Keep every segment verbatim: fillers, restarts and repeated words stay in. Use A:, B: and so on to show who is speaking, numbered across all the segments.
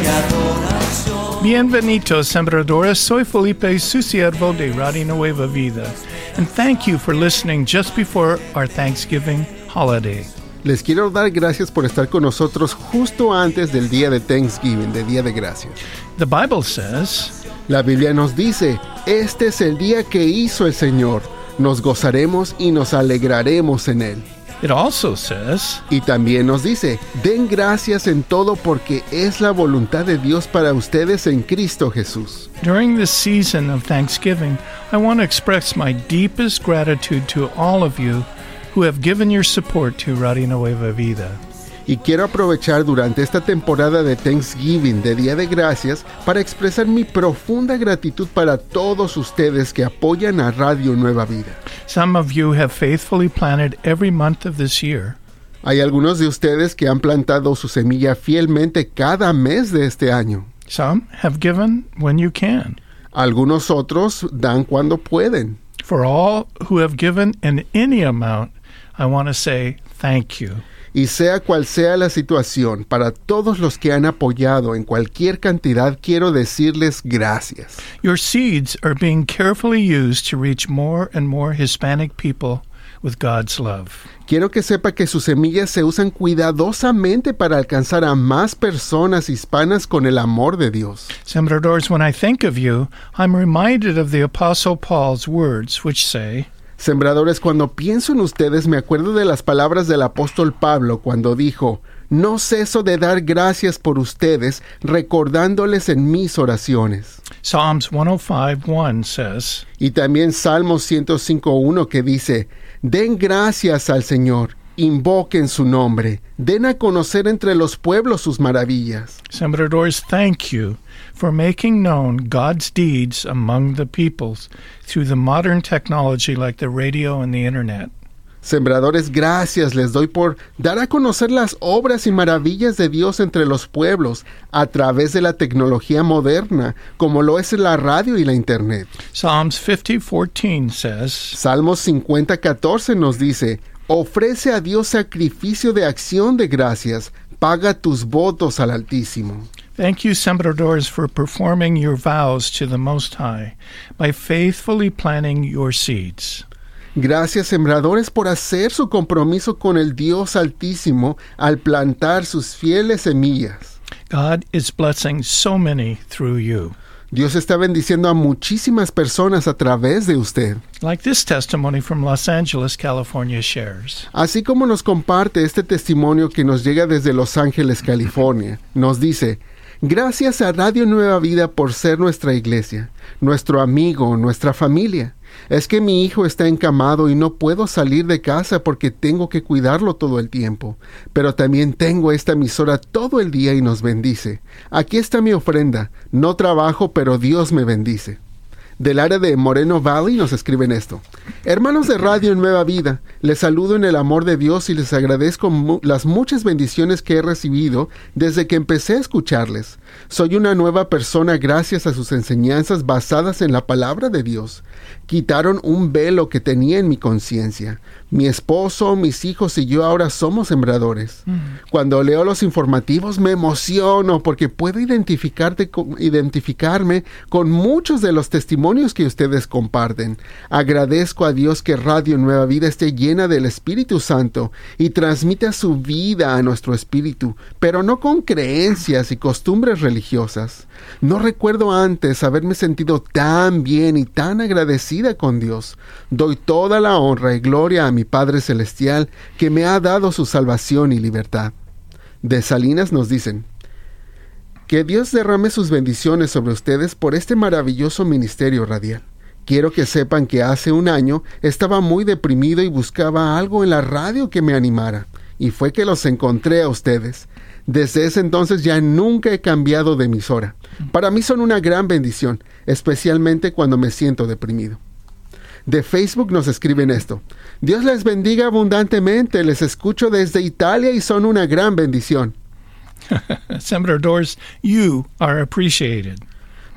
A: adoración.
B: Bienvenidos, sembradores. Soy Felipe, su siervo de Radio Nueva Vida. And thank you for listening just before our Thanksgiving holiday.
C: Les quiero dar gracias por estar con nosotros justo antes del día de Thanksgiving, de Día de Gracias.
B: The Bible says,
C: La Biblia nos dice, este es el día que hizo el Señor. Nos gozaremos y nos alegraremos en él.
B: it also says,
C: Y también nos dice, den gracias en todo porque es la voluntad de Dios para ustedes en Cristo Jesús.
B: during this season of Thanksgiving, I want to express my deepest gratitude to all of you who have given your support to Radio Nueva Vida.
C: Y quiero aprovechar durante esta temporada de Thanksgiving, de Día de Gracias, para expresar mi profunda gratitud para todos ustedes que apoyan a Radio Nueva Vida.
B: Some of you have faithfully planted every month of this year.
C: Hay algunos de ustedes que han plantado su semilla fielmente cada mes de este año.
B: Some have given when you can.
C: Algunos otros dan cuando pueden.
B: For all who have given in any amount, I want to say thank you.
C: Y sea cual sea la situación, para todos los que han apoyado en cualquier cantidad, quiero decirles gracias.
B: Your seeds are being carefully used to reach more and more Hispanic people with God's love.
C: Quiero que sepa que sus semillas se usan cuidadosamente para alcanzar a más personas hispanas con el amor de Dios.
B: Sembradores, when I think of you, I'm reminded of the Apostle Paul's words, which say,
C: Sembradores, cuando pienso en ustedes me acuerdo de las palabras del apóstol Pablo cuando dijo, no ceso de dar gracias por ustedes, recordándoles en mis oraciones.
B: Psalms one oh five one says,
C: Y también Salmos ciento cinco uno que dice, den gracias al Señor, invoquen su nombre, den a conocer entre los pueblos sus maravillas.
B: Sembradores, thank you for making known God's deeds among the peoples through the modern technology like the radio and the internet.
C: Sembradores, gracias les doy por dar a conocer las obras y maravillas de Dios entre los pueblos a través de la tecnología moderna, como lo es la radio y la internet.
B: Psalms fifty fourteen says,
C: Salmos cincuenta catorce nos dice, ofrece a Dios sacrificio de acción de gracias, paga tus votos al Altísimo.
B: Thank you, Sembradores, for performing your vows to the Most High by faithfully planting your seeds.
C: Gracias, sembradores, por hacer su compromiso con el Dios Altísimo al plantar sus fieles semillas.
B: God is blessing so many through you.
C: Dios está bendiciendo a muchísimas personas a través de usted.
B: Like this testimony from Los Angeles, California shares.
C: Así como nos comparte este testimonio que nos llega desde Los Ángeles, California, nos dice, gracias a Radio Nueva Vida por ser nuestra iglesia, nuestro amigo, nuestra familia. Es que mi hijo está encamado y no puedo salir de casa porque tengo que cuidarlo todo el tiempo. Pero también tengo esta emisora todo el día y nos bendice. Aquí está mi ofrenda. No trabajo, pero Dios me bendice. Del área de Moreno Valley nos escriben esto. Hermanos de Radio Nueva Vida, les saludo en el amor de Dios y les agradezco mu- las muchas bendiciones que he recibido desde que empecé a escucharles. Soy una nueva persona gracias a sus enseñanzas basadas en la palabra de Dios. Quitaron un velo que tenía en mi conciencia. Mi esposo, mis hijos y yo ahora somos sembradores. Mm. Cuando leo los informativos me emociono porque puedo identificarte con, identificarme con muchos de los testimonios que ustedes comparten. Agradezco a Dios que Radio Nueva Vida esté llena del Espíritu Santo y transmita su vida a nuestro espíritu, pero no con creencias y costumbres religiosas. No recuerdo antes haberme sentido tan bien y tan agradecida con Dios. Doy toda la honra y gloria a mi Padre Celestial que me ha dado su salvación y libertad. De Salinas nos dicen, que Dios derrame sus bendiciones sobre ustedes por este maravilloso ministerio radial. Quiero que sepan que hace un año estaba muy deprimido y buscaba algo en la radio que me animara, y fue que los encontré a ustedes. Desde ese entonces ya nunca he cambiado de emisora. Para mí son una gran bendición, especialmente cuando me siento deprimido. De Facebook nos escriben esto. Dios les bendiga abundantemente, les escucho desde Italia y son una gran bendición.
B: Sembradores, you are appreciated.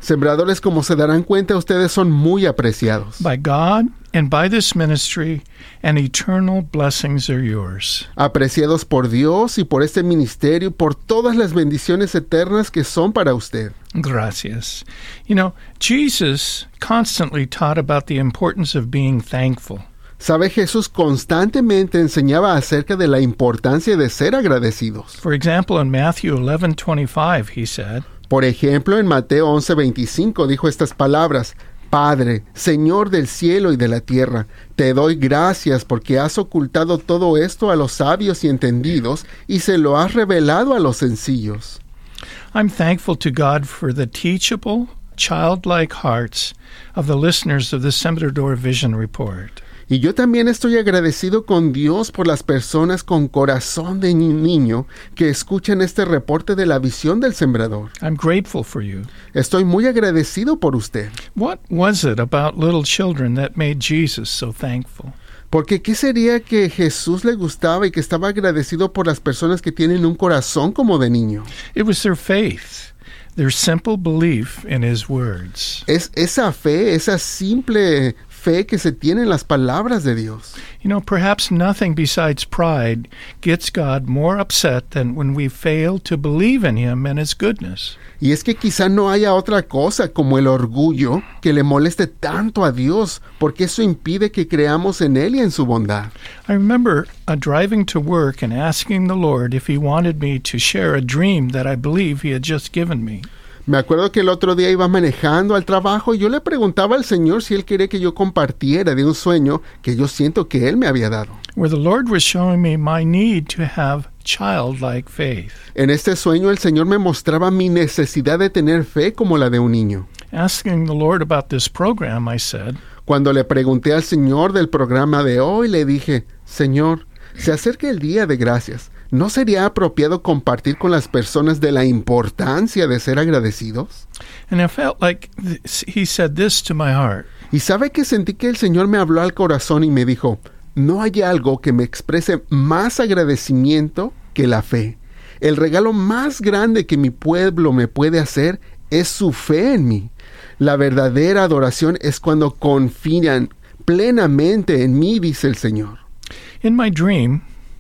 C: Sembradores, como se darán cuenta, ustedes son muy apreciados.
B: by God and by this ministry, and eternal blessings are yours.
C: Apreciados por Dios y por este ministerio, por todas las bendiciones eternas que son para usted.
B: Gracias. You know, Jesus constantly taught about the importance of being thankful.
C: Sabe, Jesús constantemente enseñaba acerca de la importancia de ser agradecidos.
B: For example, in Matthew eleven twenty-five, he said,
C: Por ejemplo, en Mateo once veinticinco dijo estas palabras: Padre, Señor del cielo y de la tierra, te doy gracias porque has ocultado todo esto a los sabios y entendidos y se lo has revelado a los sencillos.
B: I'm thankful to God for the teachable, childlike hearts of the listeners of the Sembrador Vision Report.
C: Y yo también estoy agradecido con Dios por las personas con corazón de ni- niño que escuchan este reporte de la visión del sembrador.
B: I'm grateful for you.
C: Estoy muy agradecido por usted.
B: What was it about little children that made Jesus so thankful?
C: Porque ¿qué sería que Jesús le gustaba y que estaba agradecido por las personas que tienen un corazón como de niño?
B: It was their faith, their simple belief in his words.
C: Es esa fe, esa simple fe que se tiene en las palabras de Dios.
B: You know, perhaps nothing besides pride gets God more upset than when we fail to believe in him and his goodness.
C: Y es que quizá no haya otra cosa como el orgullo que le moleste tanto a Dios, porque eso impide que creamos en Él y en su bondad.
B: I remember uh, driving to work and asking the Lord if he wanted me to share a dream that I believe he had just given me.
C: Me acuerdo que el otro día iba manejando al trabajo y yo le preguntaba al Señor si Él quería que yo compartiera de un sueño que yo siento que Él me había dado.
B: Where the Lord was showing me my need to have childlike faith.
C: En este sueño el Señor me mostraba mi necesidad de tener fe como la de un niño.
B: Asking the Lord about this program, I said,
C: Cuando le pregunté al Señor del programa de hoy, le dije: Señor, se acerca el Día de Gracias. ¿No sería apropiado compartir con las personas de la importancia de ser agradecidos?
B: and I felt like th- he said this to my heart.
C: Y sabe que sentí que el Señor me habló al corazón y me dijo: no hay algo que me exprese más agradecimiento que la fe. El regalo más grande que mi pueblo me puede hacer es su fe en mí. La verdadera adoración es cuando confían plenamente en mí, dice el Señor.
B: In my dream,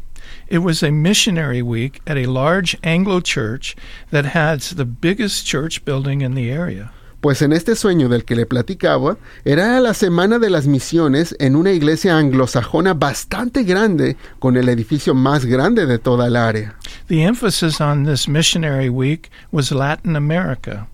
B: it was a missionary week at a large Anglo church that has the biggest church building in the area.
C: Pues en este sueño del que le platicaba, era la semana de las misiones en una iglesia anglosajona bastante grande, con el edificio más grande de toda el área.
B: The emphasis on this missionary week was Latin America.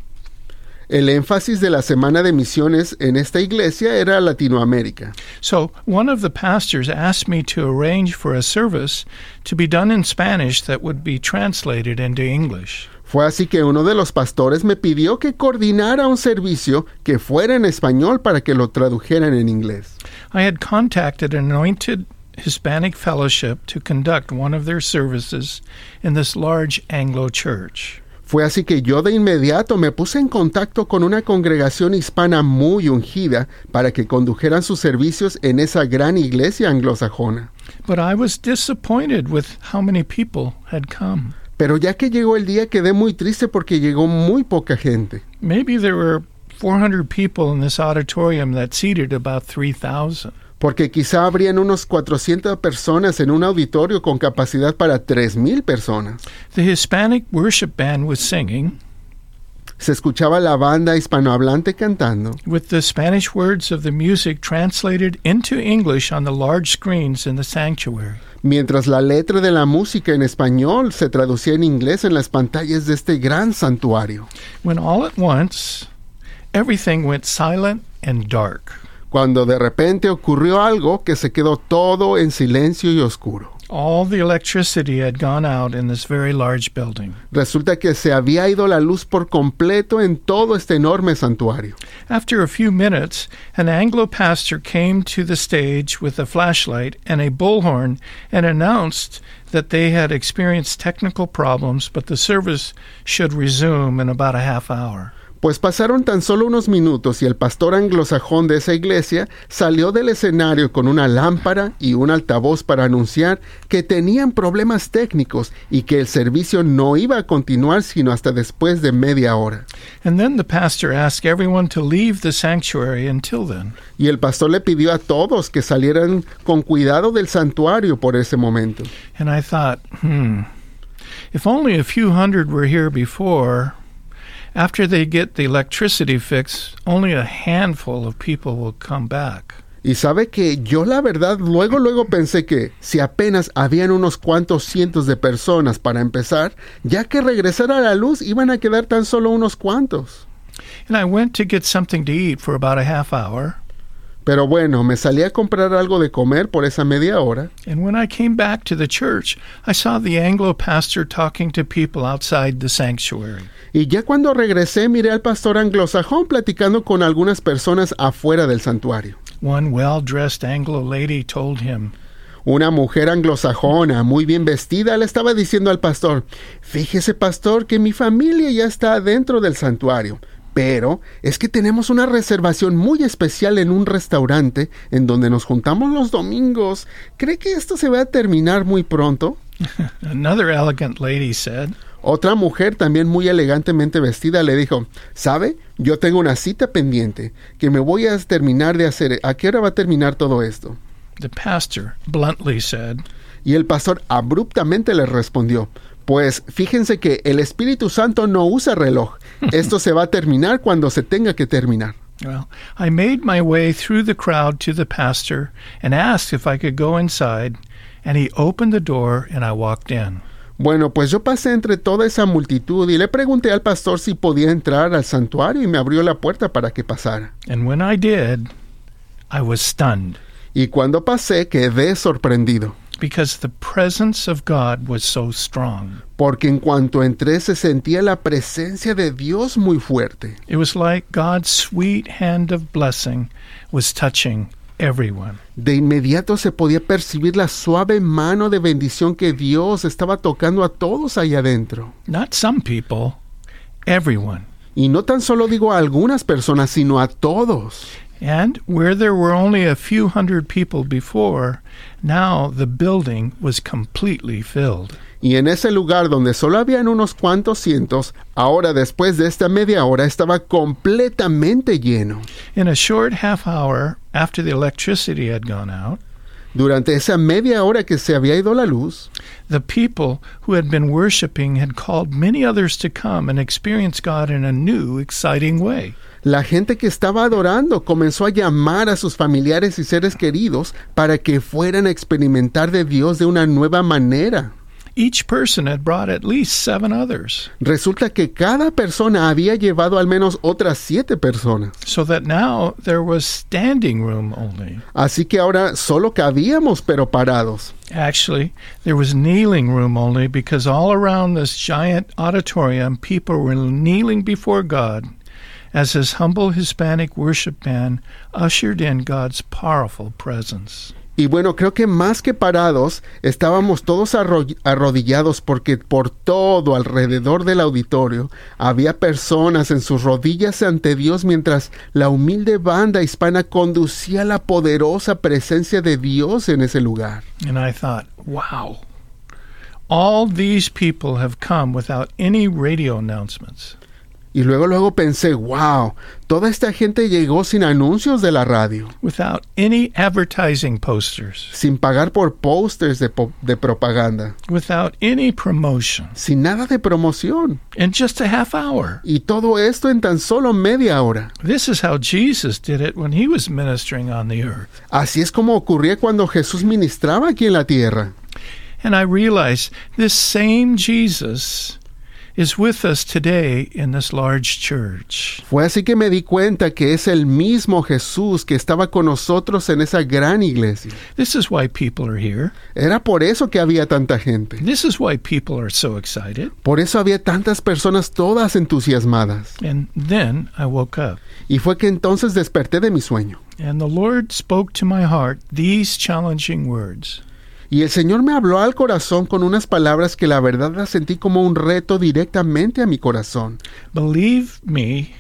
C: El énfasis de la semana de misiones en esta iglesia era Latinoamérica.
B: So one of the pastors asked me to arrange for a service to be done in Spanish that would be translated into English.
C: Fue así que uno de los pastores me pidió que coordinara un servicio que fuera en español para que lo tradujeran en inglés.
B: I had contacted an anointed Hispanic fellowship to conduct one of their services in this large Anglo church.
C: Fue así que yo de inmediato me puse en contacto con una congregación hispana muy ungida para que condujeran sus servicios en esa gran iglesia anglosajona.
B: But I was disappointed with how many people had come.
C: Pero ya que llegó el día quedé muy triste porque llegó muy poca gente.
B: Maybe there were four hundred people in this auditorium that seated about three thousand.
C: Porque quizá habrían unos cuatrocientas personas en un auditorio con capacidad para tres mil personas.
B: The Hispanic worship band was singing,
C: Se escuchaba la banda hispanohablante cantando,
B: with the Spanish words of the music translated into English on the large screens in the sanctuary.
C: mientras la letra de la música en español se traducía en inglés en las pantallas de este gran santuario.
B: When all at once, everything went silent and dark.
C: Cuando de repente ocurrió algo que se quedó todo en silencio y oscuro.
B: All the electricity had gone out in this very large building.
C: Resulta que se había ido la luz por completo en todo este enorme santuario.
B: After a few minutes, an Anglo pastor came to the stage with a flashlight and a bullhorn and announced that they had experienced technical problems, but the service should resume in about a half hour.
C: Pues pasaron tan solo unos minutos y el pastor anglosajón de esa iglesia salió del escenario con una lámpara y un altavoz para anunciar que tenían problemas técnicos y que el servicio no iba a continuar sino hasta después de media hora.
B: And then the pastor asked everyone to leave the sanctuary until then.
C: Y el pastor le pidió a todos que salieran con cuidado del santuario por ese momento.
B: And I thought, hmm, if only a few hundred were here before, after they get the electricity fix, only a handful of people will come back.
C: Y sabe que yo la verdad luego luego pensé que si apenas habían unos cuantos cientos de personas para empezar, ya que regresar a la luz iban a quedar tan solo unos cuantos.
B: And I went to get something to eat for about a half hour.
C: Pero bueno, me salí a comprar algo de comer por esa media hora.
B: And when I came back to the church, I saw the Anglo pastor talking to people outside the sanctuary.
C: Y ya cuando regresé, miré al pastor anglosajón platicando con algunas personas afuera del santuario.
B: One well-dressed Anglo lady told him,
C: Una mujer anglosajona, muy bien vestida, le estaba diciendo al pastor, fíjese, pastor, que mi familia ya está dentro del santuario. Pero es que tenemos una reservación muy especial en un restaurante en donde nos juntamos los domingos. ¿Cree que esto se va a terminar muy pronto?
B: Another elegant lady said,
C: Otra mujer también muy elegantemente vestida le dijo, ¿sabe? Yo tengo una cita pendiente que me voy a terminar de hacer. ¿A qué hora va a terminar todo esto?
B: The pastor bluntly said,
C: Y el pastor abruptamente le respondió, pues fíjense que el Espíritu Santo no usa reloj. Esto se va a terminar cuando se tenga que terminar.
B: Well, I made my way through the crowd to the pastor and asked if I could go inside, and he opened the door and I walked in.
C: Bueno, pues yo pasé entre toda esa multitud y le pregunté al pastor si podía entrar al santuario y me abrió la puerta para que pasara.
B: And when I did, I was stunned,
C: Y cuando pasé quedé sorprendido,
B: because the presence of God was so strong.
C: porque en cuanto entré se sentía la presencia de Dios muy fuerte.
B: It was like God's sweet hand of blessing was touching everyone.
C: De inmediato se podía percibir la suave mano de bendición que Dios estaba tocando a todos allá adentro.
B: Not some people, everyone.
C: Y no tan solo digo a algunas personas, sino a todos.
B: And where there were only a few hundred people before, now the building was completely filled.
C: Y en ese lugar donde solo habían unos cuantos cientos, ahora después de esta media hora estaba completamente lleno.
B: In a short half hour after the electricity had gone out,
C: Durante esa media hora que se había ido la luz,
B: the people who had been worshiping had called many others to come and experience God in a new, exciting way.
C: la gente que estaba adorando comenzó a llamar a sus familiares y seres queridos para que fueran a experimentar de Dios de una nueva manera.
B: Each person had brought at least seven others,
C: Resulta que cada persona había llevado al menos otras siete personas.
B: so that now there was standing room only.
C: Así que ahora solo cabíamos pero parados.
B: Actually, there was kneeling room only because all around this giant auditorium, people were kneeling before God as his humble Hispanic worship band ushered in God's powerful presence.
C: Y bueno, creo que más que parados, estábamos todos arro- arrodillados porque por todo alrededor del auditorio había personas en sus rodillas ante Dios mientras la humilde banda hispana conducía la poderosa presencia de Dios en ese lugar.
B: And I thought, wow, all these people have come without any radio announcements.
C: Y luego luego pensé, wow, toda esta gente llegó sin anuncios de la radio,
B: Without any advertising posters,
C: sin pagar por pósters de, po- de propaganda,
B: without any promotion,
C: sin nada de promoción.
B: in just a half hour.
C: Y todo esto en tan solo media hora.
B: This is how Jesus did it when he was ministering on the earth.
C: Así es como ocurría cuando Jesús ministraba aquí en la tierra.
B: And I realized this same Jesus is with us today in this large church.
C: Fue así que me di cuenta que es el mismo Jesús que estaba con nosotros en esa gran iglesia.
B: This is why people are here.
C: Era por eso que había tanta gente.
B: This is why people are so excited.
C: Por eso había tantas personas todas entusiasmadas.
B: And then I woke up.
C: Y fue que entonces desperté de mi sueño.
B: And the Lord spoke to my heart these challenging words.
C: Y el Señor me habló al corazón con unas palabras que la verdad las sentí como un reto directamente a mi corazón.
B: Believe me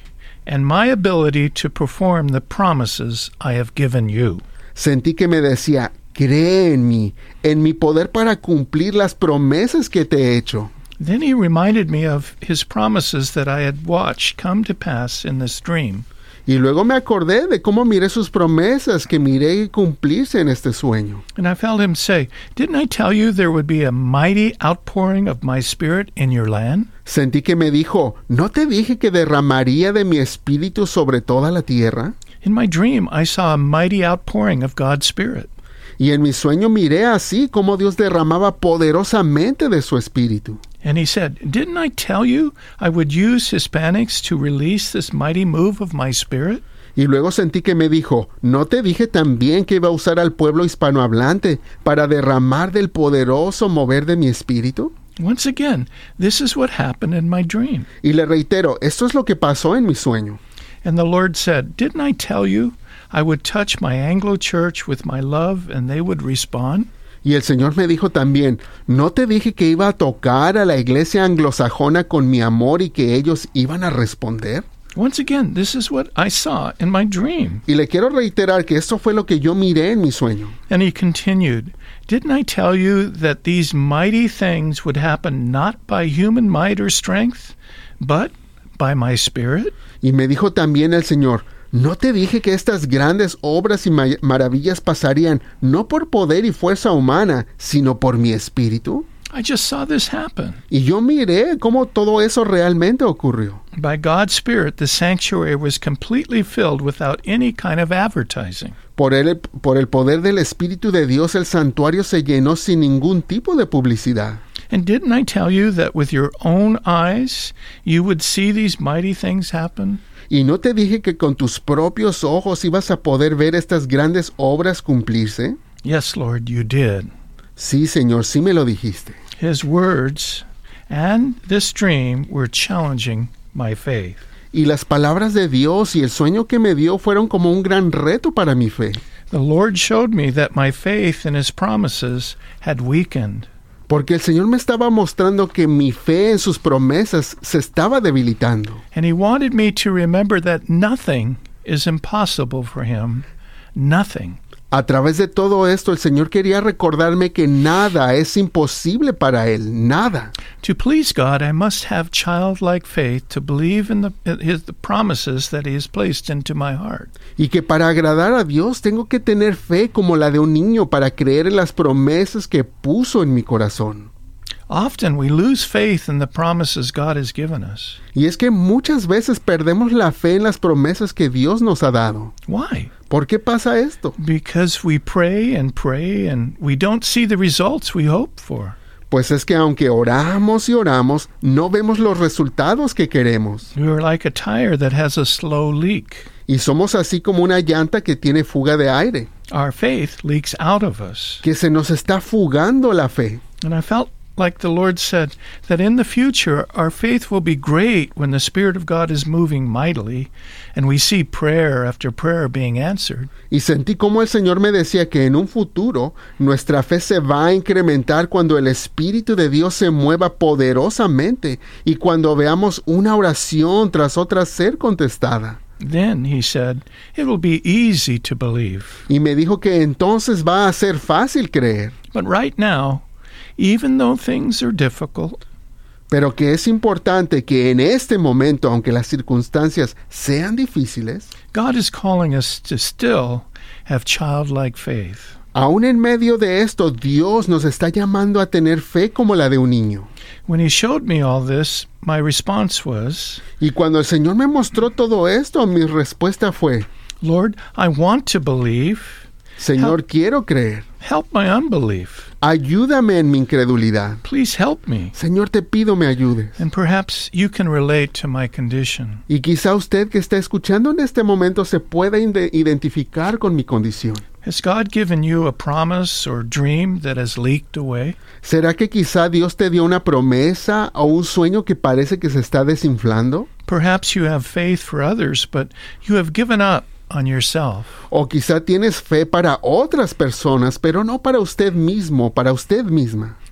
B: and my ability to perform the promises I have given you.
C: Sentí que me decía, cree en mí, en mi poder para cumplir las promesas que te he hecho.
B: Then he reminded me of his promises that I had watched come to pass in this dream.
C: Y luego me acordé de cómo miré sus promesas que miré cumplirse en este sueño.
B: And I felt him say, "Didn't I tell you there would be a mighty outpouring of my spirit in your land?"
C: Sentí que me dijo, ¿no te dije que derramaría de mi espíritu sobre toda la tierra?
B: In my dream, I saw a mighty outpouring of God's Spirit.
C: Y en mi sueño miré así como Dios derramaba poderosamente de su espíritu.
B: And he said, "Didn't I tell you I would use Hispanics to release this mighty move of my spirit?"
C: Y luego sentí que me dijo, ¿no te dije también que iba a usar al pueblo hispanohablante para derramar del poderoso mover de mi espíritu?
B: Once again, this is what happened in my dream.
C: Y le reitero, esto es lo que pasó en mi sueño.
B: And the Lord said, "Didn't I tell you I would touch my Anglo church with my love and they would respond?"
C: Y el Señor me dijo también, ¿no te dije que iba a tocar a la iglesia anglosajona con mi amor y que ellos iban a responder?
B: Once again, this is what I saw in my dream.
C: Y le quiero reiterar que esto fue lo que yo miré en mi sueño.
B: And he continued, "Didn't I tell you that these mighty things would happen not by human might or strength, but by my Spirit?"
C: Y me dijo también el Señor, ¿no te dije que estas grandes obras y ma- maravillas pasarían no por poder y fuerza humana, sino por mi espíritu?
B: I just saw this happen.
C: Y yo miré cómo todo eso realmente ocurrió.
B: By God's Spirit, the sanctuary was completely filled without any kind of advertising.
C: Por el, por el poder del Espíritu de Dios, el santuario se llenó sin ningún tipo de publicidad.
B: And didn't I tell you that with your own eyes you would see these mighty things happen?
C: ¿Y no te dije que con tus propios ojos ibas a poder ver estas grandes obras cumplirse?
B: Yes, Lord, you did.
C: Sí, Señor, sí me lo dijiste.
B: His words and this dream were challenging my faith.
C: Y las palabras de Dios y el sueño que me dio fueron como un gran reto para mi fe.
B: The Lord showed me that my faith in His promises had weakened.
C: Porque el Señor me estaba mostrando que mi fe en sus promesas se estaba debilitando.
B: And He wanted me to remember that nothing is impossible for Him. Nothing.
C: A través de todo esto, el Señor quería recordarme que nada es imposible para Él, nada.
B: To please God, I must have childlike faith to believe in the, his, the promises that He has placed into my heart.
C: Y que para agradar a Dios tengo que tener fe como la de un niño para creer en las promesas que puso en mi corazón.
B: Often we lose faith in the promises God has given us.
C: Y es que muchas veces perdemos la fe en las promesas que Dios nos ha dado.
B: Why?
C: ¿Por qué pasa esto?
B: Because we pray and pray and we don't see the results we hope for.
C: Pues es que aunque oramos y oramos, no vemos los resultados que queremos.
B: We are like a tire that has a slow leak.
C: Y somos así como una llanta que tiene fuga de aire,
B: Our faith leaks out of us.
C: que se nos está fugando la fe.
B: And I felt like the Lord said that in the future our faith will be great when the Spirit of God is moving mightily and we see prayer after prayer being answered.
C: Y sentí como el Señor me decía que en un futuro nuestra fe se va a incrementar cuando el Espíritu de Dios se mueva poderosamente y cuando veamos una oración tras otra ser contestada.
B: Then, he said, it will be easy to believe.
C: Y me dijo que entonces va a ser fácil creer,
B: But right now, even though things are difficult,
C: pero que es importante que en este momento, aunque las circunstancias sean difíciles,
B: God is calling us to still have childlike faith.
C: aún en medio de esto, Dios nos está llamando a tener fe como la de un niño.
B: When he showed me all this, my response was,
C: Y cuando el Señor me mostró todo esto, mi respuesta fue,
B: Lord, I want to believe.
C: Señor, quiero creer.
B: Help my unbelief.
C: Ayúdame en mi incredulidad.
B: Please help me.
C: Señor, te pido me ayudes.
B: And perhaps you can relate to my condition.
C: Y quizá usted que está escuchando en este momento se pueda inde- identificar con mi condición.
B: Has God given you a promise or dream that has leaked away?
C: ¿Será que quizá Dios te dio una promesa o un sueño que parece que se está desinflando?
B: Perhaps you have faith for others, but you have given up on yourself.
C: O quizá tienes fe para otras personas, pero no para usted mismo, para usted misma.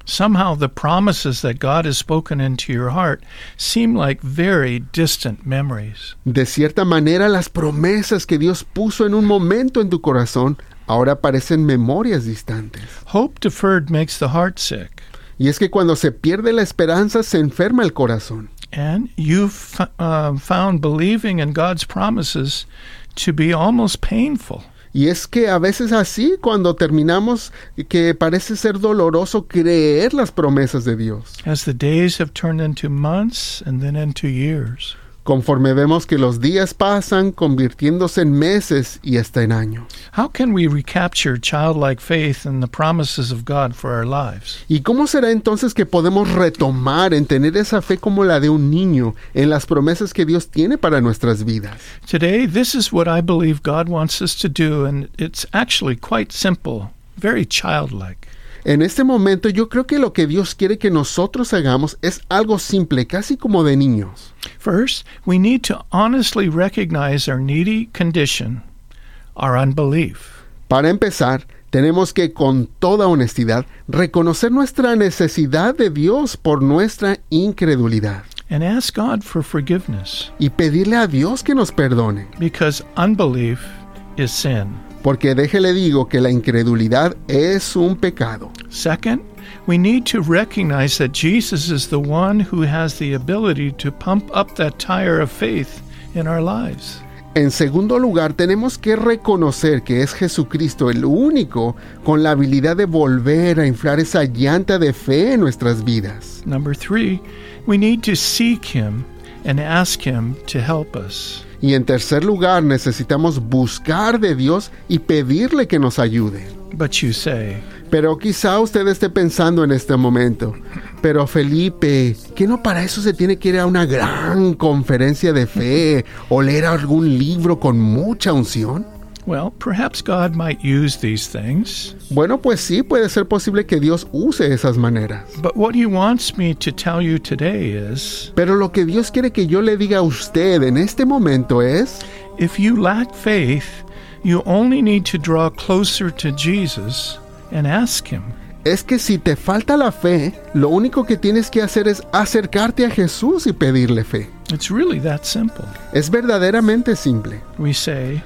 B: Somehow the promises that God has spoken into your heart seem like very distant memories.
C: De cierta manera, las promesas que Dios puso en un momento en tu corazón ahora parecen memorias distantes.
B: Hope deferred makes the heart sick.
C: Y es que cuando se pierde la esperanza, se enferma el corazón.
B: And you've uh, found believing in God's promises to be almost painful.
C: Y es que a veces así, cuando terminamos, que parece ser doloroso creer las promesas de Dios.
B: As the days have turned into months and then into years.
C: Conforme vemos que los días pasan, convirtiéndose en meses y hasta en años.
B: How can we recapture childlike faith in the promises of God for our lives?
C: ¿Y cómo será entonces que podemos retomar en tener esa fe como la de un niño en las promesas que Dios tiene para nuestras vidas?
B: Today, this is what I believe God wants us to do, and it's actually quite simple, very childlike.
C: En este momento yo creo que lo que Dios quiere que nosotros hagamos es algo simple, casi como de niños.
B: First, we need to honestly recognize our needy condition, our unbelief.
C: Para empezar, tenemos que con toda honestidad reconocer nuestra necesidad de Dios por nuestra incredulidad.
B: And ask God for forgiveness.
C: Y pedirle a Dios que nos perdone.
B: Because unbelief is sin.
C: Porque déjele digo que la incredulidad es un pecado.
B: Second, we need to recognize that Jesus is the one who has the ability to pump up that tire of faith in our lives.
C: En segundo lugar, tenemos que reconocer que es Jesucristo el único con la habilidad de volver a inflar esa llanta de fe en nuestras vidas.
B: Number three, we need to seek Him and ask Him to help us.
C: Y en tercer lugar, necesitamos buscar de Dios y pedirle que nos ayude.
B: But you say,
C: pero quizá usted esté pensando en este momento, pero Felipe, ¿que no para eso se tiene que ir a una gran conferencia de fe o leer algún libro con mucha unción?
B: Well, perhaps God might use these things.
C: Bueno, pues sí, puede ser posible que Dios use esas maneras.
B: But what He wants me to tell you today is,
C: pero lo que Dios quiere que yo le diga a usted en este momento es,
B: if you lack faith, you only need to draw closer to Jesus and ask Him.
C: Es que si te falta la fe, lo único que tienes que hacer es acercarte a Jesús y pedirle fe.
B: It's really that simple.
C: Es verdaderamente simple.
B: We say,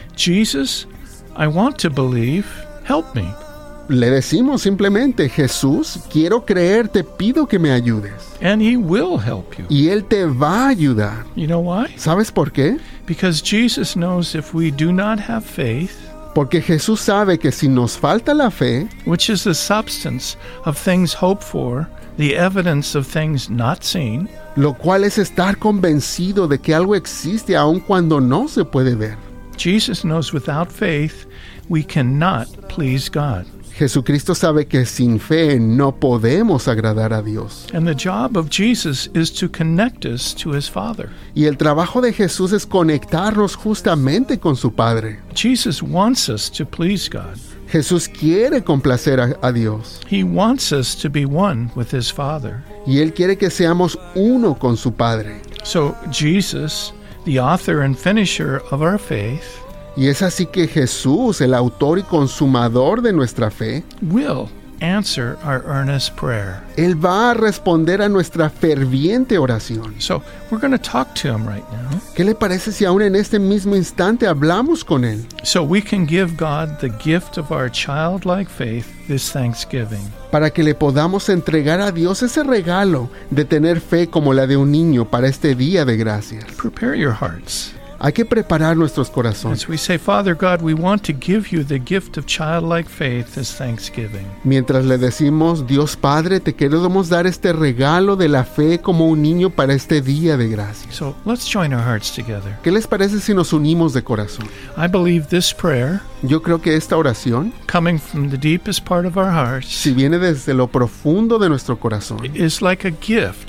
B: Jesus, I want to believe, help me.
C: Le decimos simplemente, Jesús, quiero creer, te pido que me ayudes.
B: And He will help you.
C: Y Él te va a ayudar.
B: You know why?
C: ¿Sabes por qué?
B: Because Jesus knows if we do not have faith,
C: porque Jesús sabe que si nos falta la fe,
B: which is the substance of things hoped for, the evidence of things not seen,
C: lo cual es estar convencido de que algo existe aun cuando no se puede ver.
B: Jesus knows without faith we cannot please God.
C: Jesucristo sabe que sin fe no podemos agradar a Dios.
B: And the job of Jesus is to connect us to His Father.
C: Y el trabajo de Jesús es conectarnos justamente con su Padre.
B: Jesus wants us to please God.
C: Jesús quiere complacer a, a Dios.
B: He wants us to be one with His Father.
C: Y Él quiere que seamos uno con su Padre.
B: So Jesus, the author and finisher of our faith,
C: y es así que Jesús, el autor y consumador de nuestra fe,
B: will answer our earnest prayer.
C: Él va a responder a nuestra ferviente oración.
B: So we're going to talk to Him right now.
C: ¿Qué le parece si aún en este mismo instante hablamos con Él?
B: So we can give God the gift of our childlike faith this Thanksgiving.
C: Para que le podamos entregar a Dios ese regalo de tener fe como la de un niño para este día de gracias.
B: Prepare your hearts.
C: Hay que preparar nuestros corazones.
B: As we say, Father God, we want to give you the gift of childlike faith as Thanksgiving.
C: Mientras le decimos, Dios Padre, te queremos dar este regalo de la fe como un niño para este día de gracias.
B: So let's join our hearts together.
C: ¿Qué les parece si nos unimos de corazón?
B: I believe this prayer,
C: yo creo que esta oración,
B: coming from the deepest part of our hearts,
C: si viene desde lo profundo de nuestro corazón,
B: is like a gift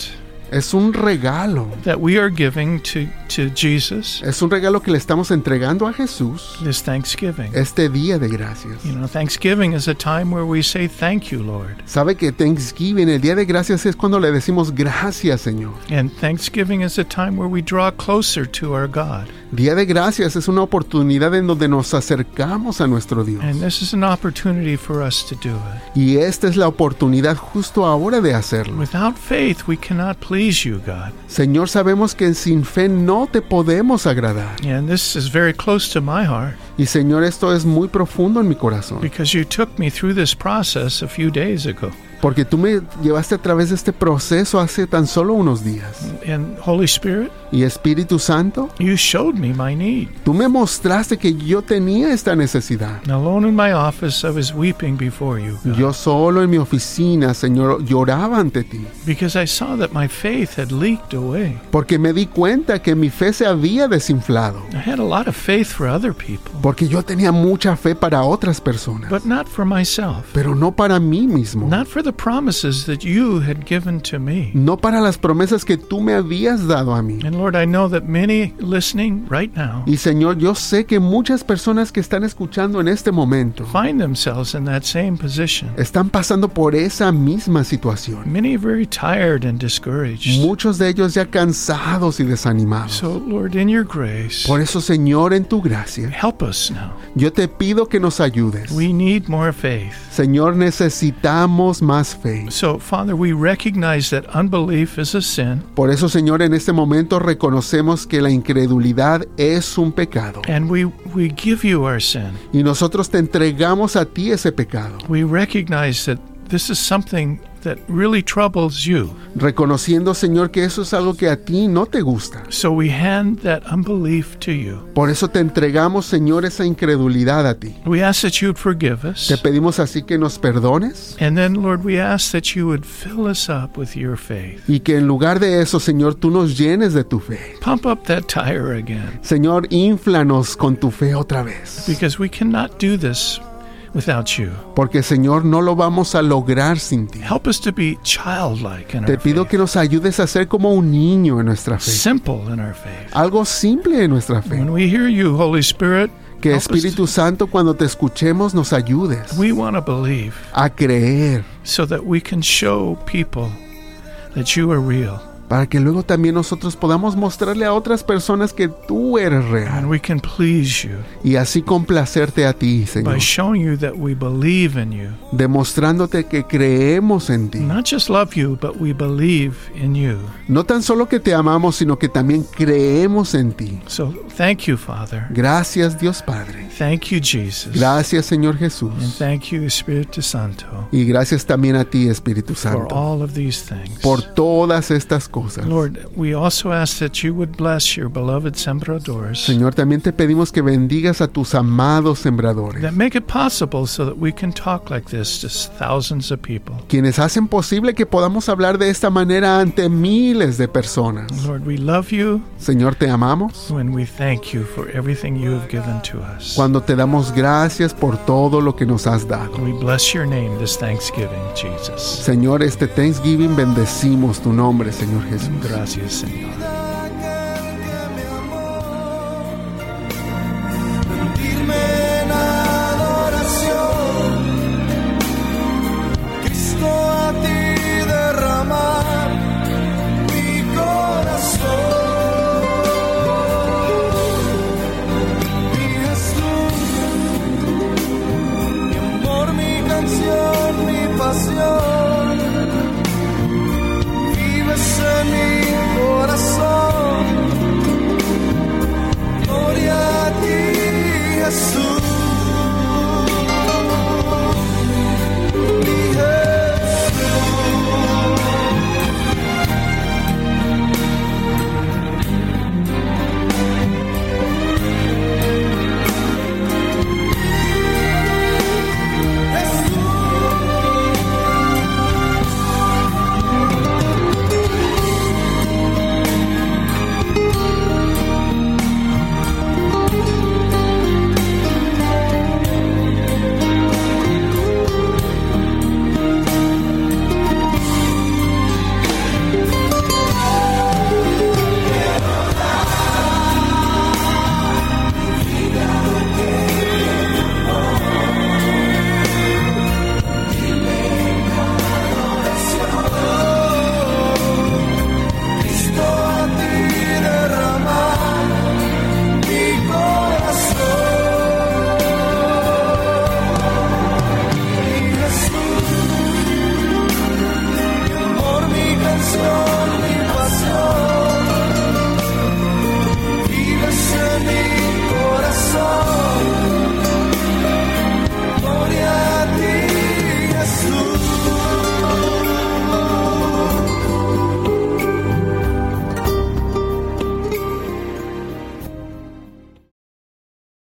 C: Es un regalo.
B: that we are giving to, to Jesus
C: Es un regalo que le estamos entregando a Jesús
B: this Thanksgiving.
C: este día de gracias.
B: You know, Thanksgiving is a time where we say thank you, Lord.
C: Sabe que Thanksgiving, el día de gracias, es cuando le decimos gracias, Señor.
B: And Thanksgiving is a time where we draw closer to our God.
C: Día de gracias es una oportunidad en donde nos acercamos a nuestro Dios.
B: And this is an opportunity for us to do it.
C: Y esta es la oportunidad justo ahora de hacerlo.
B: Without faith, we cannot please you, God.
C: Señor, sabemos que sin fe no te podemos agradar.
B: And this is very close to my heart
C: Y Señor, esto es muy profundo en mi corazón.
B: because you took me through this process a few days ago.
C: Porque tú me llevaste a través de este proceso hace tan solo unos días.
B: And Holy Spirit,
C: Y Espíritu Santo,
B: you showed me my need.
C: tú me mostraste que yo tenía esta necesidad.
B: And alone in my office, I was weeping before you, God,
C: Yo solo en mi oficina, Señor, lloraba ante ti.
B: because I saw that my faith had leaked away.
C: Porque me di cuenta que mi fe se había desinflado.
B: I had a lot of faith for other people,
C: Porque yo tenía mucha fe para otras personas.
B: but not for myself.
C: Pero no para mí mismo.
B: Not for the promises that you had given to me.
C: No para las promesas que tú me habías dado a mí.
B: And Lord, I know that many listening right now
C: Y Señor, yo sé que muchas personas que están escuchando en este momento
B: find themselves in that same position.
C: están pasando por esa misma situación.
B: Many are very tired and discouraged.
C: Muchos de ellos ya cansados y desanimados.
B: So, Lord, in your grace,
C: Por eso, Señor, en tu gracia,
B: help us now.
C: yo te pido que nos ayudes.
B: We need more faith.
C: Señor, necesitamos más fe.
B: So, Father, we recognize that unbelief is a sin,
C: Por eso, Señor, en este momento reconocemos que la incredulidad es un pecado.
B: and we, we give you our sin.
C: Y nosotros te entregamos a ti ese pecado,
B: We recognize that this is something that really troubles you.
C: reconociendo, Señor, que eso es algo que a ti no te gusta.
B: So we hand that unbelief to you.
C: Por eso te entregamos, Señor, esa incredulidad a ti.
B: We ask that you would forgive us.
C: Te pedimos así que nos perdones
B: And then, Lord, we ask that you would fill us up with your faith.
C: y que en lugar de eso, Señor, tú nos llenes de tu fe.
B: Pump up that tire again,
C: Señor, inflanos con tu fe otra vez.
B: because we cannot do this without you.
C: Porque, Señor, no lo vamos a lograr sin ti.
B: Help us to be childlike in
C: Te
B: our
C: pido
B: faith,
C: que nos ayudes a ser como un niño en nuestra fe.
B: simple in our faith.
C: Algo simple en nuestra
B: When
C: fe.
B: we hear you, Holy Spirit,
C: Que
B: help us
C: Espíritu Santo, cuando te escuchemos, nos ayudes
B: to- we want to believe
C: a creer
B: so that we can show people that you are real,
C: para que luego también nosotros podamos mostrarle a otras personas que tú eres real
B: and we can please you
C: y así complacerte a ti, Señor,
B: by showing you that we believe in you.
C: demostrándote que creemos en ti.
B: Not just love you, but we believe in you.
C: No tan solo que te amamos, sino que también creemos en ti.
B: So thank you, Father.
C: Gracias, Dios Padre.
B: Thank you, Jesus.
C: Gracias, Señor
B: And
C: Jesús.
B: thank you, Espíritu Santo,
C: Y gracias también a ti, Espíritu
B: for
C: Santo,
B: all of these things.
C: por todas estas cosas.
B: Lord, we also ask that you would bless your beloved sembradores
C: Señor, también te pedimos que bendigas a tus amados sembradores,
B: that make it possible so that we can talk like this to thousands of people.
C: quienes hacen posible que podamos hablar de esta manera ante miles de personas.
B: Lord, we love you
C: Señor, te amamos
B: when we thank you for everything you have given to us.
C: cuando te damos gracias por todo lo que nos has dado.
B: We bless your name this Thanksgiving, Jesus.
C: Señor, este Thanksgiving bendecimos tu nombre, Señor Jesús.
B: Gracias, Señor.